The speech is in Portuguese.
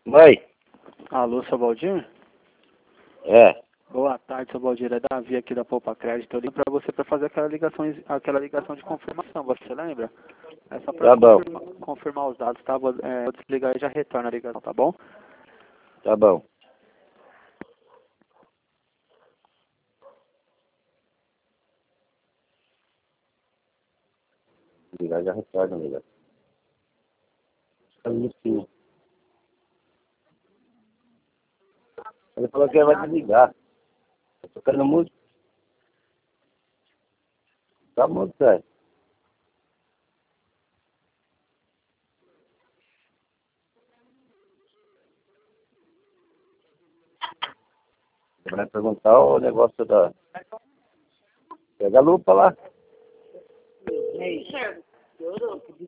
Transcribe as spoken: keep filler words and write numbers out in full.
Oi. Alô, seu Valdir? É. Boa tarde, seu Valdir. É Davi aqui da Poupa Crédito. Eu ligo para você para fazer aquela ligação, aquela ligação de confirmação, você lembra? É só para Tá bom. confirmar, confirmar os dados, tá? Vou, é, vou desligar e já retorna a ligação, tá bom? Tá bom. Ligar já retorna, amiga. Tá bonitinho. Ele falou que vai desligar. Tô tocando música. Tá muito sério. Você vai perguntar o negócio da... Pega a lupa lá.